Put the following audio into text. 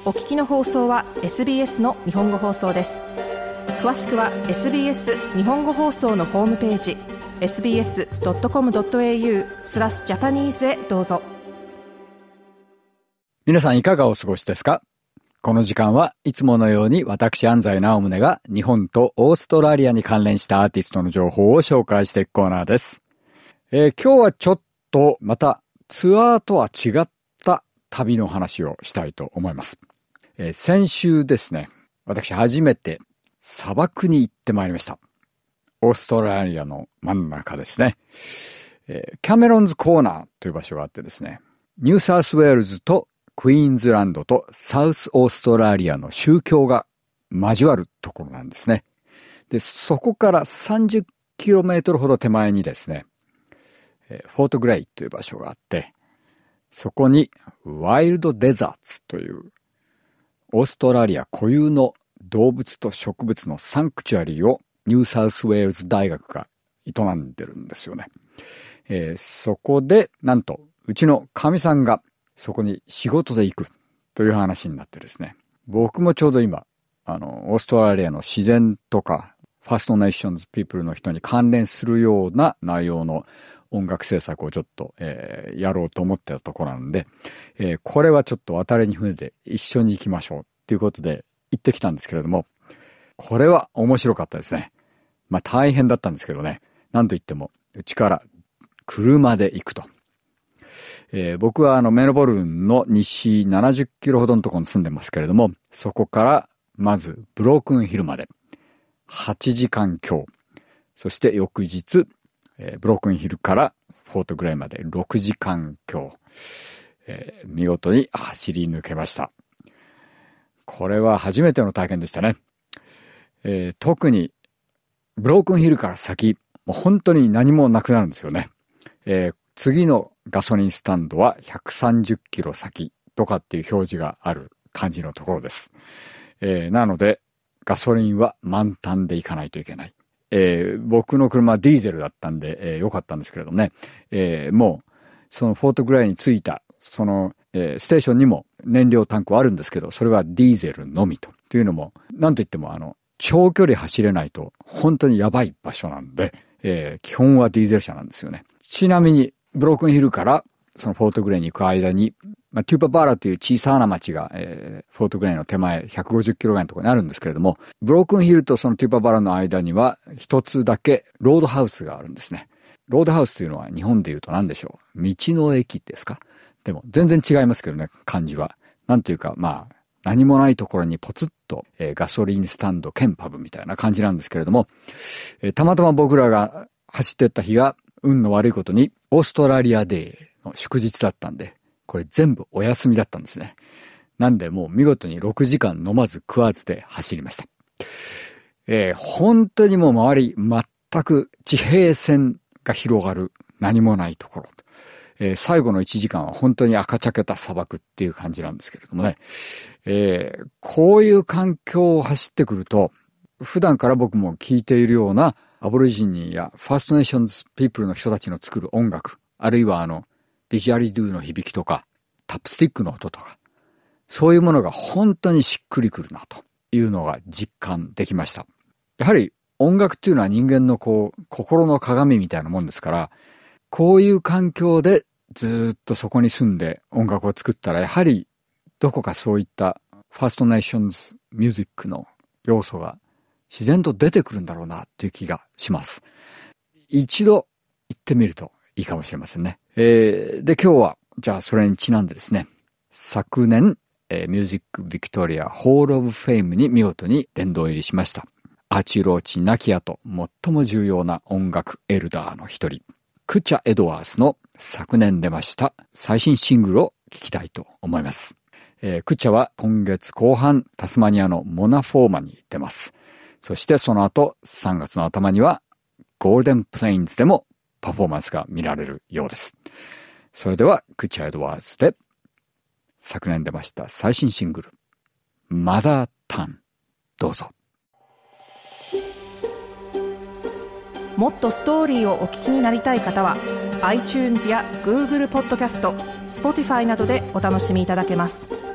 お聞きの放送は SBS の日本語放送です。詳しくは SBS 日本語放送のホームページ sbs.com.au/Japanese へどうぞ。 皆さんいかがお過ごしですか？この時間はいつものように私安西直宗が日本とオーストラリアに関連したアーティストの情報を紹介していくコーナーです。今日はちょっとまたツアーとは違った旅の話をしたいと思います。先週ですね、私初めて砂漠に行ってまいりました。オーストラリアの真ん中ですね。キャメロンズコーナーという場所があってですね、ニューサウスウェールズとクイーンズランドとサウスオーストラリアの州境が交わるところなんですね。で、そこから30kmほど手前にですね、フォートグレイという場所があって、そこにワイルドデザーツというオーストラリア固有の動物と植物のサンクチュアリーをニューサウスウェールズ大学が営んでるんですよね。そこでなんとうちのかみさんがそこに仕事で行くという話になってですね、僕もちょうど今オーストラリアの自然とかファーストネーションズピープルの人に関連するような内容の音楽制作をちょっと、やろうと思ってたところなので、これはちょっと渡りに船で一緒に行きましょうということで行ってきたんですけれども、これは面白かったですね。まあ大変だったんですけどね、なんといってもうちから車で行くと。僕はメルボルンの西70キロほどのところに住んでますけれども、そこからまずブロークンヒルまで8時間強、そして翌日、ブロークンヒルからフォートグレイまで6時間強、見事に走り抜けました。これは初めての体験でしたね。特にブロークンヒルから先、もう本当に何もなくなるんですよね。次のガソリンスタンドは130キロ先とかっていう表示がある感じのところです。なのでガソリンは満タンで行かないといけない。僕の車はディーゼルだったんで、良かったんですけれどもね、もうそのフォートグレイに着いたその、ステーションにも燃料タンクはあるんですけど、それはディーゼルのみというのも、なんといっても長距離走れないと本当にやばい場所なんで、基本はディーゼル車なんですよね。ちなみにブロークンヒルからそのフォートグレイに行く間に、テューパバーラという小さな町が、フォートグレイの手前150キロぐらいのところにあるんですけれども、ブロークンヒルとそのテューパバーラの間には一つだけロードハウスがあるんですね。ロードハウスというのは日本で言うと何でしょう。道の駅ですか？でも全然違いますけどね、漢字は。なんというか、まあ、何もないところにポツッと、ガソリンスタンド兼パブみたいな感じなんですけれども、たまたま僕らが走ってった日が運の悪いことにオーストラリアデーの祝日だったんで、これ全部お休みだったんですね。なんでもう見事に6時間飲まず食わずで走りました。本当にもう周り全く地平線が広がる何もないところ。最後の1時間は本当に赤茶けた砂漠っていう感じなんですけれどもね。こういう環境を走ってくると、普段から僕も聴いているようなアボリジニやファーストネーションズピープルの人たちの作る音楽、あるいはディジャリドゥの響きとか、タップスティックの音とか、そういうものが本当にしっくりくるなというのが実感できました。やはり音楽っていうのは人間の心の鏡みたいなもんですから、こういう環境でずっとそこに住んで音楽を作ったら、やはりどこかそういったファーストネーションズミュージックの要素が自然と出てくるんだろうなっていう気がします。一度行ってみるといいかもしれませんね。で、今日はじゃあそれにちなんでですね、昨年、ミュージックビクトリアホールオブフェイムに見事に殿堂入りしました。アーチー・ローチ亡き後最も重要な音楽エルダーの一人、クチャ・エドワースの昨年出ました最新シングルを聴きたいと思います。クチャは今月後半タスマニアのモナフォーマに行ってます。そしてその後3月の頭にはゴールデンプレインズでもパフォーマンスが見られるようです。それではクチャ・エドワーズで昨年出ました最新シングルマザータン、どうぞ。 もっとストーリーをお聞きになりたい方は iTunes や Google ポッドキャスト、Spotify などでお楽しみいただけます。